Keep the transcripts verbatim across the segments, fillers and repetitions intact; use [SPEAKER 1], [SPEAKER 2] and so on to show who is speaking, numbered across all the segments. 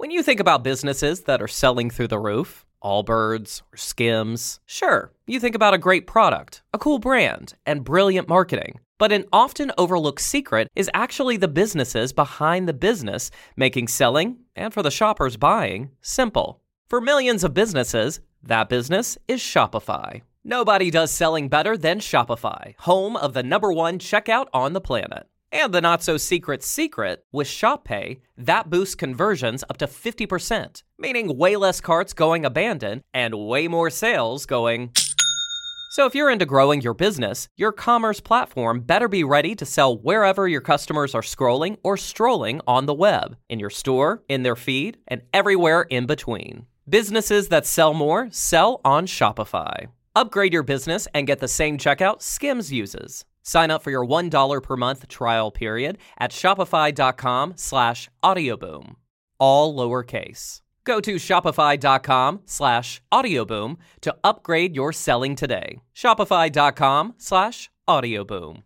[SPEAKER 1] When you think about businesses that are selling through the roof, Allbirds or Skims, sure, you think about a great product, a cool brand, and brilliant marketing. But an often overlooked secret is actually the businesses behind the business, making selling, and for the shoppers buying, simple. For millions of businesses, that business is Shopify. Nobody does selling better than Shopify, home of the number one checkout on the planet. And the not-so-secret secret, with Shop Pay, that boosts conversions up to fifty percent, meaning way less carts going abandoned and way more sales going... So if you're into growing your business, your commerce platform better be ready to sell wherever your customers are scrolling or strolling on the web, in your store, in their feed, and everywhere in between. Businesses that sell more sell on Shopify. Upgrade your business and get the same checkout Skims uses. Sign up for your one dollar per month trial period at shopify.com slash audioboom. All lowercase. Go to shopify.com slash audioboom to upgrade your selling today. Shopify.com slash audioboom.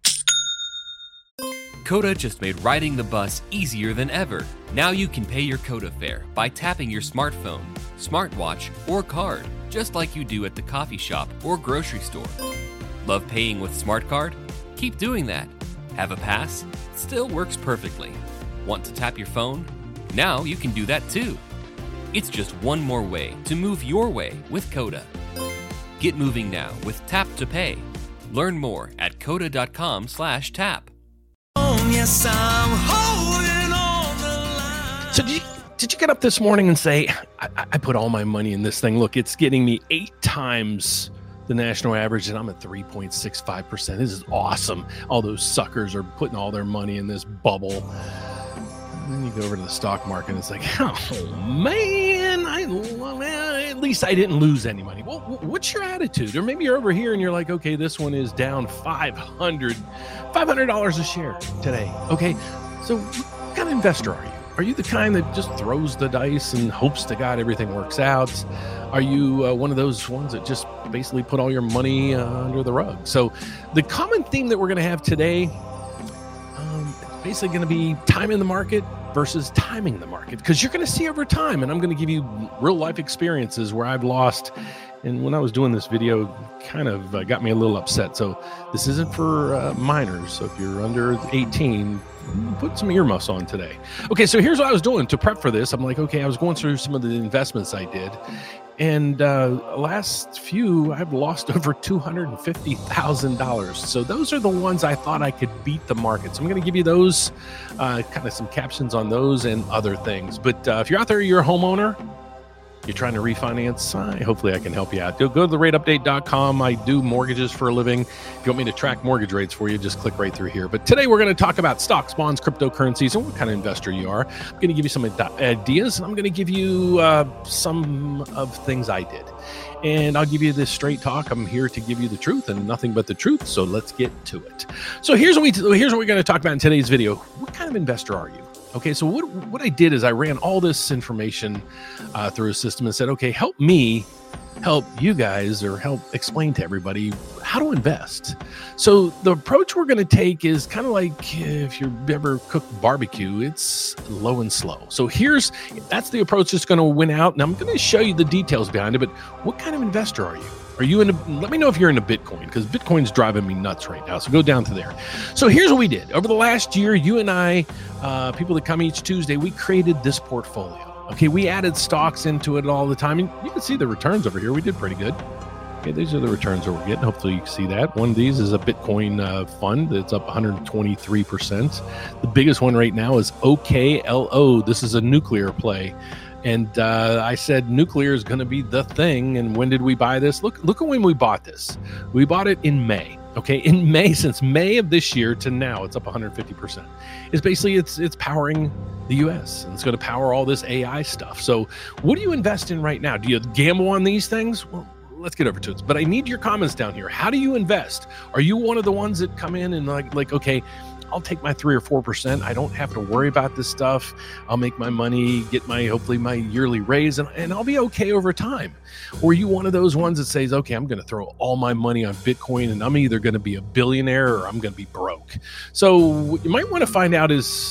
[SPEAKER 2] Coda just made riding the bus easier than ever. Now you can pay your Coda fare by tapping your smartphone, smartwatch, or card, just like you do at the coffee shop or grocery store. Love paying with Smart Card? Keep doing that. Have a pass? Still works perfectly. Want to tap your phone? Now you can do that too. It's just one more way to move your way with Coda. Get moving now with Tap to Pay. Learn more at coda.com slash tap.
[SPEAKER 3] Oh, yes, I'm holding on the line.
[SPEAKER 4] So did you, did you get up this morning and say, I, I put all my money in this thing. Look, it's getting me eight times the national average, and I'm at three point six five percent. This is awesome. All those suckers are putting all their money in this bubble. And then you go over to the stock market and it's like, oh man, I well, at least I didn't lose any money. Well, what's your attitude? Or maybe you're over here and you're like, okay, this one is down five hundred dollars a share today. Okay, so what kind of investor are you? Are you the kind that just throws the dice and hopes to God everything works out? Are you uh, one of those ones that just basically put all your money uh, under the rug? So the common theme that we're going to have today, um, it's basically going to be time in the market versus timing the market, because you're going to see over time, and I'm going to give you real life experiences where I've lost. And when I was doing this video, kind of uh, got me a little upset. So this isn't for uh, minors. So if you're under eighteen, put some earmuffs on today. Okay, so here's what I was doing to prep for this. I'm like, okay, I was going through some of the investments I did. And uh, last few, I've lost over two hundred fifty thousand dollars. So those are the ones I thought I could beat the market. So I'm going to give you those, uh, kind of some captions on those and other things. But uh, if you're out there, you're a homeowner, you're trying to refinance, uh, hopefully I can help you out. Go, go to the rate update dot com. I do mortgages for a living. If you want me to track mortgage rates for you, just click right through here. But today we're going to talk about stocks, bonds, cryptocurrencies, and what kind of investor you are. I'm going to give you some ad- ideas, and I'm going to give you uh, some of things I did. And I'll give you this straight talk. I'm here to give you the truth and nothing but the truth. So let's get to it. So here's what we here's what we're going to talk about in today's video. What kind of investor are you? Okay, so what what I did is I ran all this information uh, through a system and said, okay, help me help you guys, or help explain to everybody how to invest. So the approach we're going to take is kind of like if you've ever cooked barbecue, it's low and slow. So here's, that's the approach that's going to win out. And I'm going to show you the details behind it, but what kind of investor are you? Are you in a, let me know if you're into Bitcoin, because Bitcoin's driving me nuts right now. So go down to there. So here's what we did. Over the last year, you and I, uh, people that come each Tuesday, we created this portfolio. Okay, we added stocks into it all the time. And you can see the returns over here. We did pretty good. Okay, these are the returns that we're getting. Hopefully you can see that. One of these is a Bitcoin uh, fund that's up one hundred twenty-three percent. The biggest one right now is O K L O. This is a nuclear play. And uh, I said nuclear is going to be the thing. And when did we buy this? Look, look at when we bought this. We bought it in May. Okay, in May, since May of this year to now, it's up one hundred fifty percent. It's basically, it's it's powering the U S, and it's going to power all this A I stuff. So what do you invest in right now? Do you gamble on these things? Well, let's get over to it. But I need your comments down here. How do you invest? Are you one of the ones that come in and like, like okay, I'll take my three or four percent. I don't have to worry about this stuff. I'll make my money, get my, hopefully my yearly raise, and, and I'll be okay over time. Or are you one of those ones that says, okay, I'm going to throw all my money on Bitcoin and I'm either going to be a billionaire or I'm going to be broke. So what you might want to find out is kind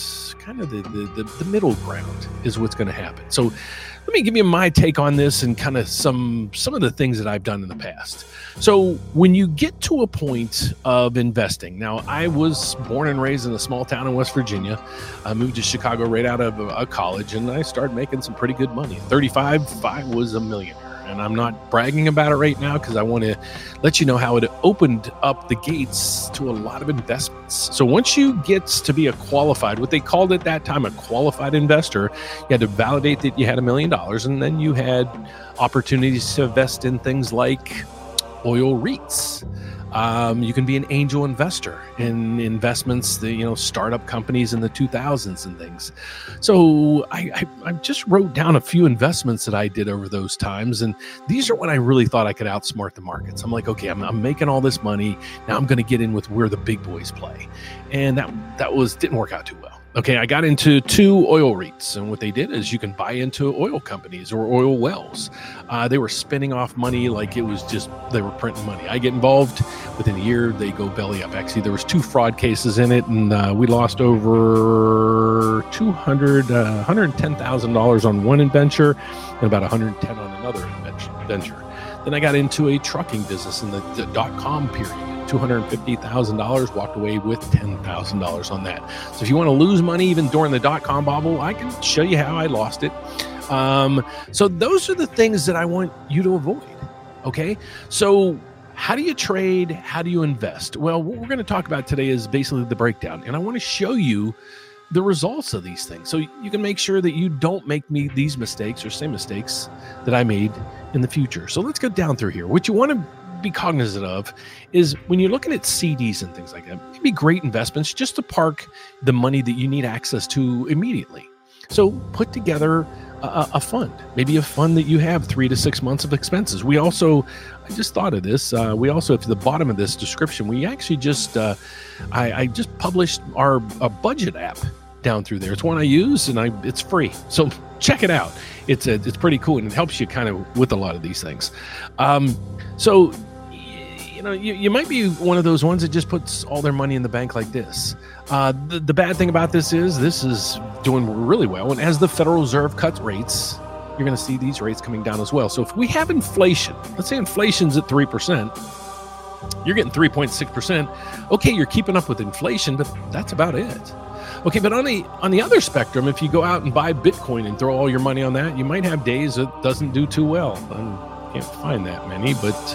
[SPEAKER 4] kind of the, the, the, the middle ground is what's going to happen. So let me give you my take on this and kind of some some of the things that I've done in the past. So when you get to a point of investing, now I was born and raised in a small town in West Virginia. I moved to Chicago right out of a college, and I started making some pretty good money. thirty-five, I was a millionaire. And I'm not bragging about it right now because I want to let you know how it opened up the gates to a lot of investments. So once you get to be a qualified, what they called at that time, a qualified investor, you had to validate that you had a million dollars, and then you had opportunities to invest in things like oil REITs. Um, you can be an angel investor in investments, the, you know, startup companies in the two thousands and things. So I, I, I just wrote down a few investments that I did over those times. And these are when I really thought I could outsmart the markets. I'm like, okay, I'm, I'm making all this money. Now I'm going to get in with where the big boys play. And that, that was, didn't work out too well. Okay, I got into two oil REITs, and what they did is you can buy into oil companies or oil wells. Uh, they were spinning off money like it was just, they were printing money. I get involved, within a year, they go belly up. Actually, there was two fraud cases in it, and uh, we lost over two hundred, uh, one hundred ten thousand dollars on one venture and about one hundred ten on another venture. Then I got into a trucking business in the, the dot-com period. two hundred fifty thousand dollars, walked away with ten thousand dollars on that. So if you want to lose money even during the dot-com bubble, I can show you how I lost it. Um, so those are the things that I want you to avoid, okay? So how do you trade? How do you invest? Well, what we're going to talk about today is basically the breakdown, and I want to show you the results of these things so you can make sure that you don't make me these mistakes or same mistakes that I made in the future. So let's go down through here. What you want to be cognizant of is when you're looking at C Ds and things like that, it'd be great investments just to park the money that you need access to immediately. So put together a, a fund, maybe a fund that you have three to six months of expenses. We also, I just thought of this. Uh, we also, at the bottom of this description, we actually just, uh, I, I just published our a budget app down through there. It's one I use, and I it's free. So check it out. It's a, it's pretty cool, and it helps you kind of with a lot of these things. Um, so. You know, you, you might be one of those ones that just puts all their money in the bank like this. Uh, the, the bad thing about this is this is doing really well. And as the Federal Reserve cuts rates, you're going to see these rates coming down as well. So if we have inflation, let's say inflation's at three percent, you're getting three point six percent. Okay, you're keeping up with inflation, but that's about it. Okay, but on the on the other spectrum, if you go out and buy Bitcoin and throw all your money on that, you might have days it doesn't do too well. I can't find that many, but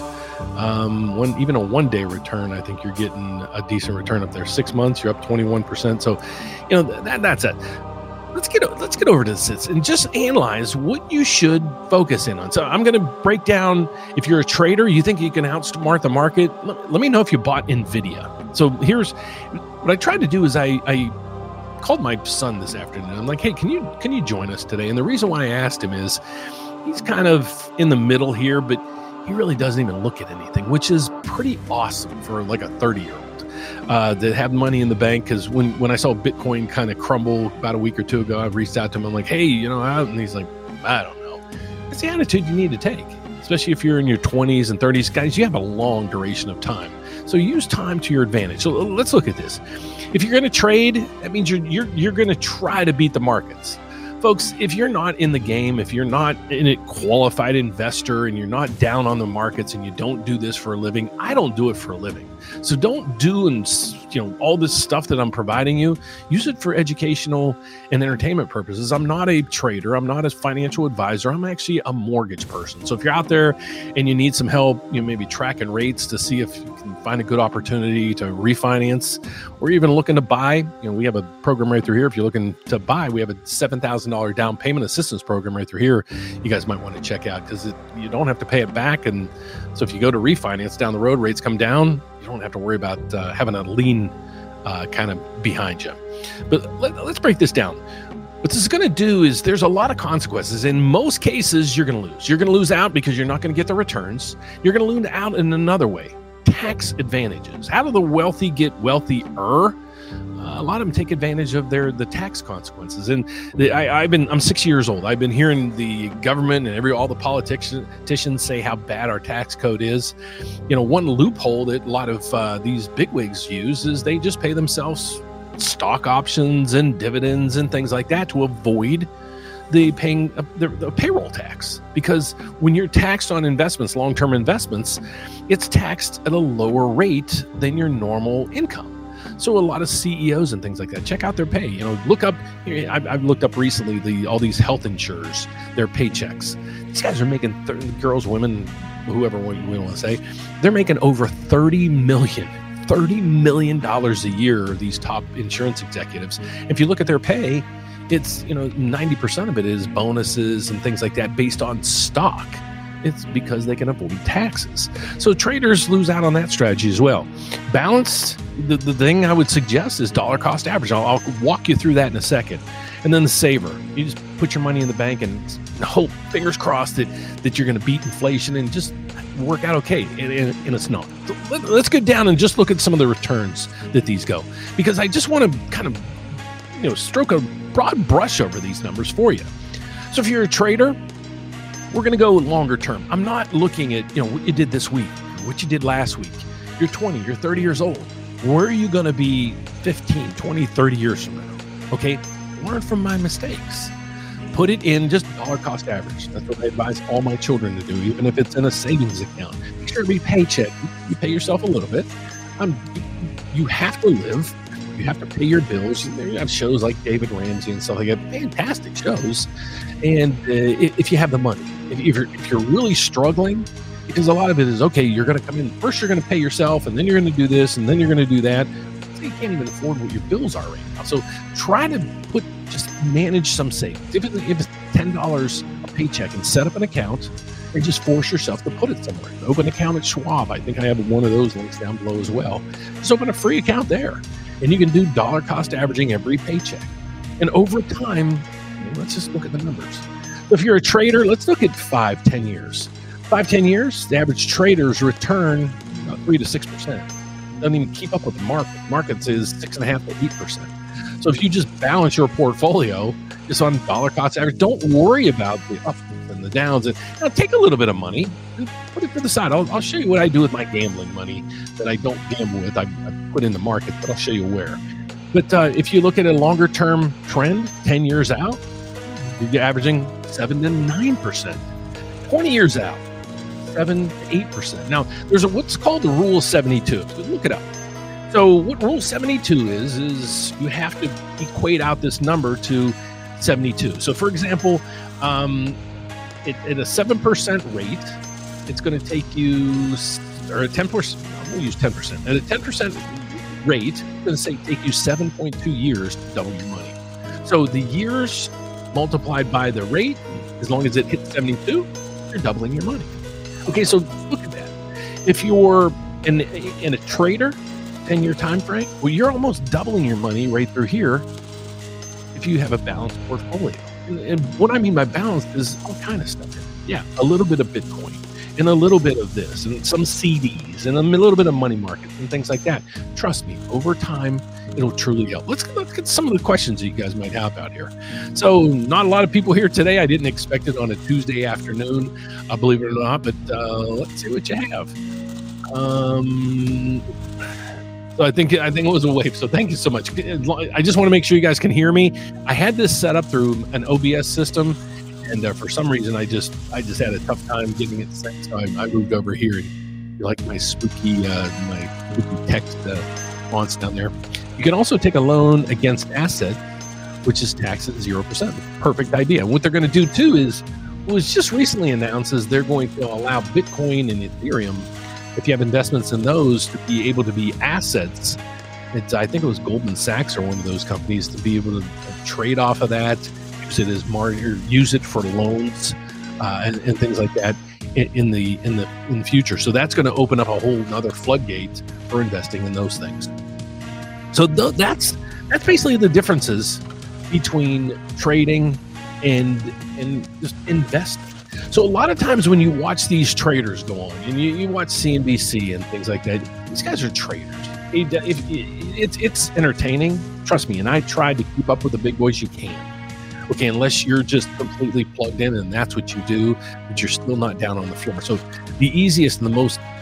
[SPEAKER 4] um one even a one day return, I think you're getting a decent return up there. Six months, you're up twenty-one percent. So, you know, that that's it. Let's get let's get over to this and just analyze what you should focus in on. So I'm going to break down, if you're a trader, you think you can outsmart the market, let, let me know if you bought NVIDIA. So here's what I tried to do is I, I called my son this afternoon. I'm like, hey, can you can you join us today? And the reason why I asked him is he's kind of in the middle here, but he really doesn't even look at anything, which is pretty awesome for like a thirty-year-old uh, that had money in the bank. Because when, when I saw Bitcoin kind of crumble about a week or two ago, I reached out to him. I'm like, hey, you know, how? And he's like, I don't know. That's the attitude you need to take, especially if you're in your twenties and thirties. Guys, you have a long duration of time. So use time to your advantage. So let's look at this. If you're going to trade, that means you're you're you're going to try to beat the markets. Folks, if you're not in the game, if you're not in a qualified investor and you're not down on the markets and you don't do this for a living, I don't do it for a living. So don't do and you know all this stuff that I'm providing you. Use it for educational and entertainment purposes. I'm not a trader. I'm not a financial advisor. I'm actually a mortgage person. So if you're out there and you need some help, you know, maybe tracking rates to see if you can find a good opportunity to refinance, or even looking to buy, you know, we have a program right through here. If you're looking to buy, we have a seven thousand dollars down payment assistance program right through here. You guys might want to check out because you don't have to pay it back. And so if you go to refinance down the road, rates come down, you don't have to worry about uh, having a lien uh, kind of behind you. But let, let's break this down. What this is going to do is there's a lot of consequences. In most cases, you're going to lose. You're going to lose out because you're not going to get the returns. You're going to lose out in another way. Tax advantages. How do the wealthy get wealthier? Uh, a lot of them take advantage of their the tax consequences. And the, I, I've been I'm six years old. I've been hearing the government and every all the politicians say how bad our tax code is. You know, one loophole that a lot of uh, these bigwigs use is they just pay themselves stock options and dividends and things like that to avoid the paying uh, the, the payroll tax. Because when you're taxed on investments, long-term investments, it's taxed at a lower rate than your normal income. So a lot of C E Os and things like that, check out their pay. You know, look up. I've, I've looked up recently the all these health insurers, their paychecks. These guys are making thirty, girls, women, whoever we, we want to say, they're making over thirty million, thirty million dollars a year. These top insurance executives. If you look at their pay, it's, you know, ninety percent of it is bonuses and things like that based on stock. It's because they can avoid taxes. So traders lose out on that strategy as well. Balanced, the, the thing I would suggest is dollar cost average. I'll, I'll walk you through that in a second. And then the saver. You just put your money in the bank and hope, fingers crossed, that, that you're going to beat inflation and just work out okay. And, and, and it's not. So let, let's go down and just look at some of the returns that these go. Because I just want to kind of, you know, stroke a broad brush over these numbers for you. So if you're a trader, we're going to go longer term. I'm not looking at, you know, what you did this week, what you did last week. You're twenty, you're thirty years old. Where are you going to be fifteen, twenty, thirty years from now? Okay, learn from my mistakes. Put it in just dollar cost average. That's what I advise all my children to do, even if it's in a savings account. Make sure to be paycheck. You pay yourself a little bit. Um, you have to live. You have to pay your bills. You have shows like David Ramsey and stuff like that. Fantastic shows. And uh, if you have the money, if you're, if you're really struggling, because a lot of it is, okay, you're going to come in, first you're going to pay yourself, and then you're going to do this, and then you're going to do that. So you can't even afford what your bills are right now. So try to put, just manage some savings. If it's, if it's ten dollars a paycheck, and set up an account, and just force yourself to put it somewhere. Open an account at Schwab. I think I have one of those links down below as well. Just open a free account there. And you can do dollar cost averaging every paycheck. And over time, let's just look at the numbers. If you're a trader, let's look at five, ten years. Five, ten years, the average traders return about three to six percent. Doesn't even keep up with the market. Markets is six and a half to eight percent. So if you just balance your portfolio just on dollar cost average, don't worry about the ups and the downs. And you know, take a little bit of money and put it to the side. I'll, I'll show you what I do with my gambling money that I don't gamble with. I, I put in the market, but I'll show you where. But uh, if you look at a longer term trend, ten years out, you're averaging seven to nine percent. twenty years out, seven to eight percent. Now, there's a, what's called the Rule seventy-two. Look it up. So what Rule seventy-two is, is you have to equate out this number to seventy-two. So for example, um, it, at a seven percent rate, it's going to take you, or a ten percent, we'll use ten percent. At a ten percent rate, it's going to say take you seven point two years to double your money. So the years multiplied by the rate, as long as it hits seventy-two, you're doubling your money. Okay, so look at that. If you're in, in a trader, ten-year time frame, well, you're almost doubling your money right through here if you have a balanced portfolio. And, and what I mean by balanced is all kind of stuff. Yeah, a little bit of Bitcoin, and a little bit of this, and some C Ds, and a little bit of money markets, and things like that. Trust me, over time, it'll truly help. Let's, let's get some of the questions that you guys might have out here. So not a lot of people here today. I didn't expect it on a Tuesday afternoon, uh, believe it or not, but uh, let's see what you have. Um, so I think I think it was a wave. So thank you so much. I just want to make sure you guys can hear me. I had this set up through an O B S system, and uh, for some reason, I just I just had a tough time getting it set. So I, I moved over here, and you like my spooky uh, my spooky text uh, fonts down there. You can also take a loan against asset, which is taxed at zero percent. Perfect idea. What they're going to do too is, was just recently announced, is they're going to allow Bitcoin and Ethereum, if you have investments in those, to be able to be assets. It's, I think it was Goldman Sachs or one of those companies, to be able to trade off of that, use it as mar- or use it for loans uh, and, and things like that in, in the in the in the future. So that's going to open up a whole other floodgate for investing in those things. So th- that's that's basically the differences between trading and and just investing. So a lot of times when you watch these traders go on, and you, you watch C N B C and things like that, these guys are traders. It, if, it's it's entertaining, trust me. And I tried to keep up with the big boys you can. Okay, unless you're just completely plugged in and that's what you do, but you're still not down on the floor. So the easiest and the most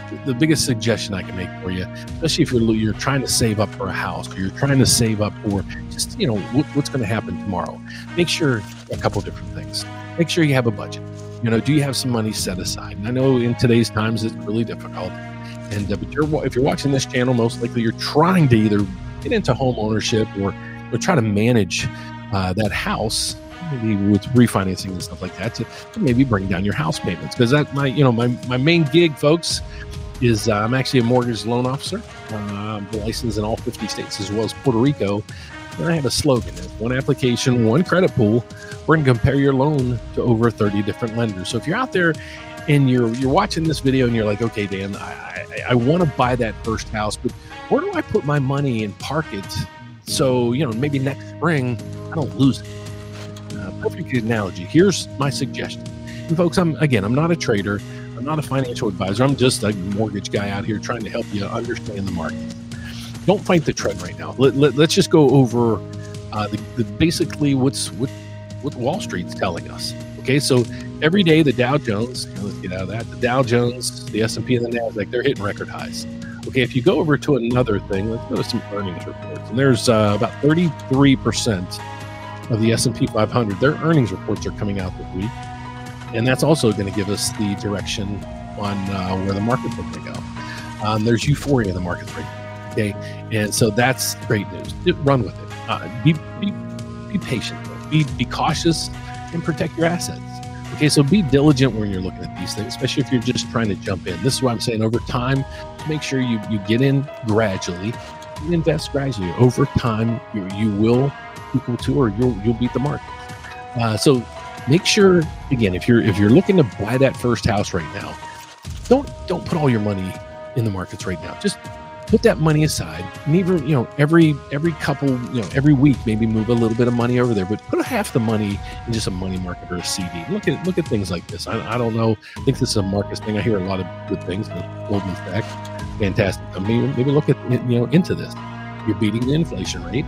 [SPEAKER 4] the biggest suggestion I can make for you, especially if you're you're trying to save up for a house, or you're trying to save up for just, you know, what, what's going to happen tomorrow. Make sure a couple different things. Make sure you have a budget. You know, do you have some money set aside? And I know in today's times it's really difficult. And uh, but you're, if you're watching this channel, most likely you're trying to either get into home ownership or, or try to manage uh, that house, maybe with refinancing and stuff like that, to, to maybe bring down your house payments. Because that my you know my my main gig, folks, is uh, I'm actually a mortgage loan officer. Uh, I'm licensed in all fifty states as well as Puerto Rico. And I have a slogan: it's one application, one credit pool. We're going to compare your loan to over thirty different lenders. So if you're out there and you're you're watching this video and you're like, okay, Dan, I I, I want to buy that first house, but where do I put my money and park it so, you know, maybe next spring I don't lose it? Uh, perfect analogy. Here's my suggestion. And folks, I'm again, I'm not a trader. I'm not a financial advisor. I'm just a mortgage guy out here trying to help you understand the market. Don't fight the trend right now. Let, let, let's just go over uh, the, the basically what's what what Wall Street's telling us. Okay, so every day the Dow Jones, let's get out of that. The Dow Jones, the S and P, and the Nasdaq, they're hitting record highs. Okay, if you go over to another thing, let's go to some earnings reports. And there's uh, about thirty-three percent of the S and P five hundred. Their earnings reports are coming out this week, and that's also going to give us the direction on uh, where the market's going to go. Um, there's euphoria in the markets right now. Okay, and so that's great news. Run with it. Uh, be be be patient. Be be cautious and protect your assets. Okay, so be diligent when you're looking at these things, especially if you're just trying to jump in. This is why I'm saying over time, make sure you you get in gradually, and invest gradually. Over time, you you will equal to, or you'll you'll beat the market. Uh, so make sure, again, if you're if you're looking to buy that first house right now, don't don't put all your money in the markets right now. Just put that money aside, and even, you know, every every couple, you know, every week, maybe move a little bit of money over there, but put half the money in just a money market or a C D. Look at look at things like this. I, I don't know. I think this is a Marcus thing. I hear a lot of good things. Goldman Sachs, fantastic company. Maybe look at, you know, into this. You're beating the inflation rate.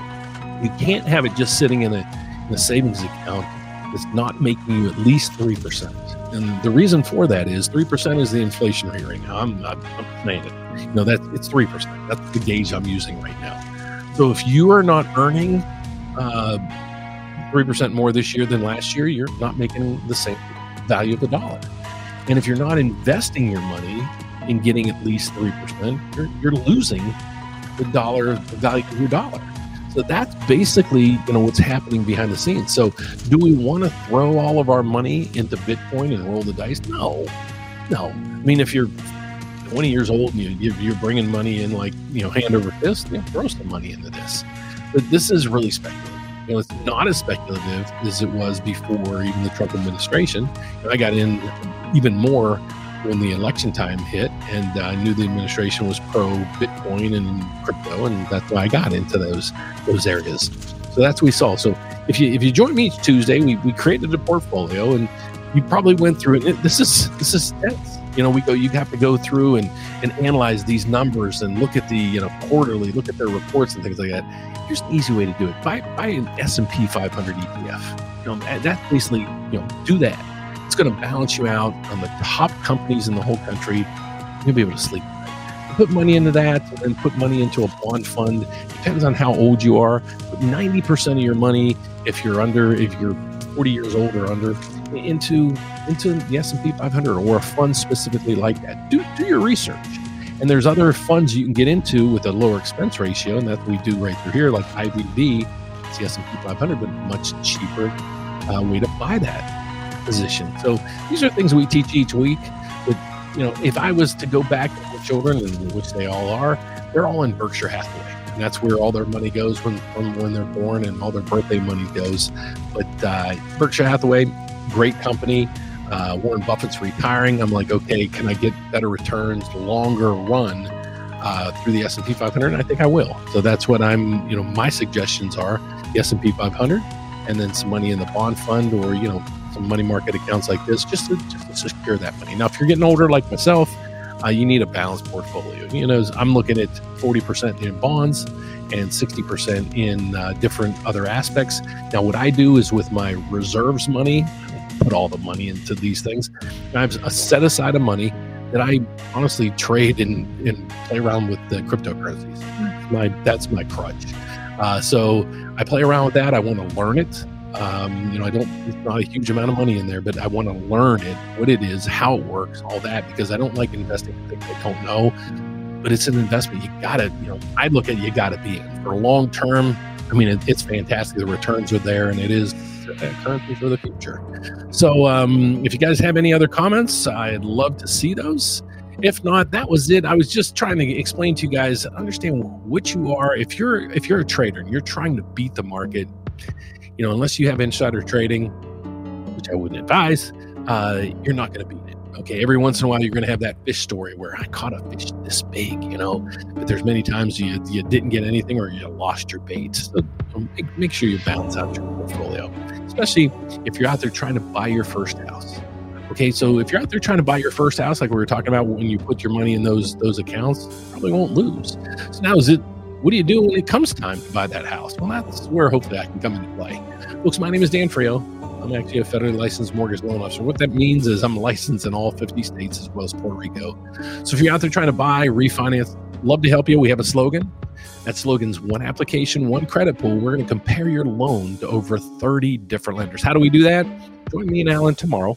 [SPEAKER 4] You can't have it just sitting in a in a savings account that's not making you at least three percent. And the reason for that is three percent is the inflation rate right now. I'm not I'm saying it. You know, that it's three percent. That's the gauge I'm using right now. So if you are not earning uh, three percent more this year than last year, you're not making the same value of the dollar. And if you're not investing your money in getting at least three percent, you're, you're losing the dollar, the value of your dollar. So that's basically, you know, what's happening behind the scenes. So do we want to throw all of our money into Bitcoin and roll the dice? No, no. I mean, if you're twenty years old and you, you're bringing money in like, you know, hand over fist, you know, throw some money into this. But this is really speculative. You know, it's not as speculative as it was before even the Trump administration. You know, I got in even more when the election time hit, and uh, I knew the administration was pro Bitcoin and crypto, and that's why I got into those those areas. So that's what we saw. So if you if you join me each Tuesday, we, we created a portfolio, and you probably went through it. This is this is dense. You know, we go. You have to go through and and analyze these numbers and look at the, you know, quarterly, look at their reports and things like that. Here's an easy way to do it: buy buy an S and P five hundred E T F. You know, that's basically, you know, do that. It's going to balance you out on the top companies in the whole country. You'll be able to sleep. Put money into that, and then put money into a bond fund. Depends on how old you are. Put ninety percent of your money, if you're under, if you're forty years old or under, into into the S and P five hundred or a fund specifically like that. Do do your research. And there's other funds you can get into with a lower expense ratio, and that's what we do right through here, like I V B. It's the S and P five hundred, but much cheaper uh, way to buy that position. So these are things we teach each week. But, you know, if I was to go back to the children, and which they all are, they're all in Berkshire Hathaway, and that's where all their money goes when from when they're born, and all their birthday money goes. But uh, Berkshire Hathaway, great company. Uh, Warren Buffett's retiring. I'm like, okay, can I get better returns, longer run uh, through the S and P five hundred? And I think I will. So that's what I'm. You know, my suggestions are the S and P five hundred, and then some money in the bond fund, or, you know, some money market accounts like this, just to, just to secure that money. Now, if you're getting older like myself, uh, you need a balanced portfolio. You know, I'm looking at forty percent in bonds and sixty percent in uh, different other aspects. Now, what I do is with my reserves money, I don't put all the money into these things. I have a set aside of money that I honestly trade and, and play around with the cryptocurrencies. My that's my crutch. Uh, so I play around with that. I want to learn it. Um, you know, I don't. It's not a huge amount of money in there, but I want to learn it, what it is, how it works, all that, because I don't like investing in things I don't know. But it's an investment. You gotta, you know, I look at it, you gotta be in for long term. I mean, it, it's fantastic. The returns are there, and it is currency for the future. So, um, if you guys have any other comments, I'd love to see those. If not, that was it. I was just trying to explain to you guys, understand what you are. If you're if you're a trader and you're trying to beat the market, you know, unless you have insider trading, which I wouldn't advise, uh, you're not going to beat it. Okay, every once in a while, you're going to have that fish story where I caught a fish this big, you know, but there's many times you you didn't get anything or you lost your bait. So make, make sure you balance out your portfolio, especially if you're out there trying to buy your first house. Okay, so if you're out there trying to buy your first house, like we were talking about, when you put your money in those those accounts, you probably won't lose. So now is it, what do you do when it comes time to buy that house? Well, that's where hopefully I can come into play. Folks, my name is Dan Frio. I'm actually a federally licensed mortgage loan officer. What that means is I'm licensed in all fifty states as well as Puerto Rico. So if you're out there trying to buy, refinance, love to help you. We have a slogan. That slogan's one application, one credit pool. We're going to compare your loan to over thirty different lenders. How do we do that? Join me and Alan tomorrow.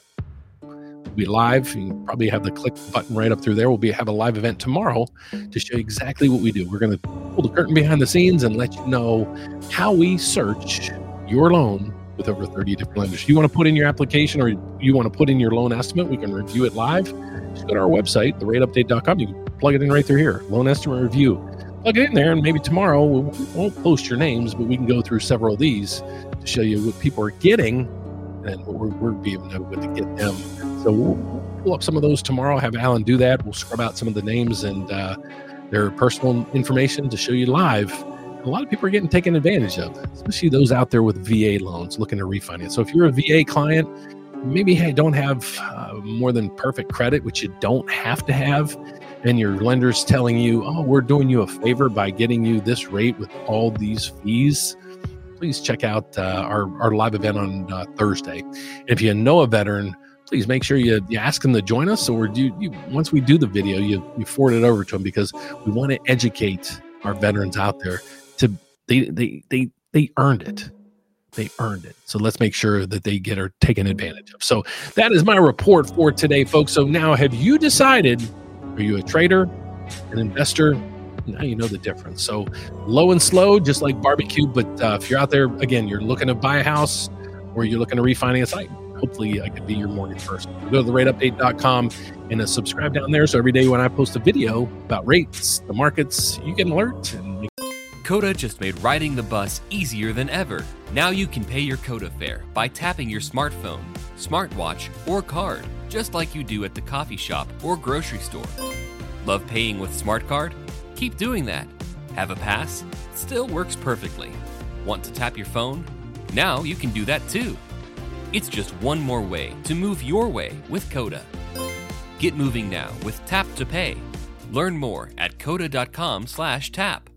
[SPEAKER 4] We'll be live. You probably have the click button right up through there. We'll be have a live event tomorrow to show you exactly what we do. We're going to pull the curtain behind the scenes and let you know how we search your loan with over thirty different lenders. If you want to put in your application or you want to put in your loan estimate, we can review it live. Just go to our website, the rate update dot com. You can plug it in right through here. Loan estimate review. Plug it in there, and maybe tomorrow we won't post your names, but we can go through several of these to show you what people are getting and what we're, we're being able to get them. So we'll pull up some of those tomorrow, have Alan do that. We'll scrub out some of the names and uh, their personal information to show you live. A lot of people are getting taken advantage of, especially those out there with V A loans looking to refinance. So if you're a V A client, maybe hey, don't have uh, more than perfect credit, which you don't have to have, and your lender's telling you, oh, we're doing you a favor by getting you this rate with all these fees, please check out uh, our, our live event on uh, Thursday. And if you know a veteran, please make sure you, you ask them to join us. Or you, you, once we do the video, you, you forward it over to them, because we want to educate our veterans out there. To they they they they earned it. They earned it. So let's make sure that they get are taken advantage of. So that is my report for today, folks. So now, have you decided? Are you a trader, an investor? Now you know the difference. So low and slow, just like barbecue. But uh, if you're out there, again, you're looking to buy a house or you're looking to refinance, I hopefully I could be your mortgage person. Go to the rate update dot com and uh, subscribe down there. So every day when I post a video about rates, the markets, you get an alert. And
[SPEAKER 2] Coda just made riding the bus easier than ever. Now you can pay your Coda fare by tapping your smartphone, smartwatch, or card, just like you do at the coffee shop or grocery store. Love paying with Smart Card? Keep doing that. Have a pass? Still works perfectly. Want to tap your phone? Now you can do that too. It's just one more way to move your way with Coda. Get moving now with Tap to Pay. Learn more at coda dot com slash tap.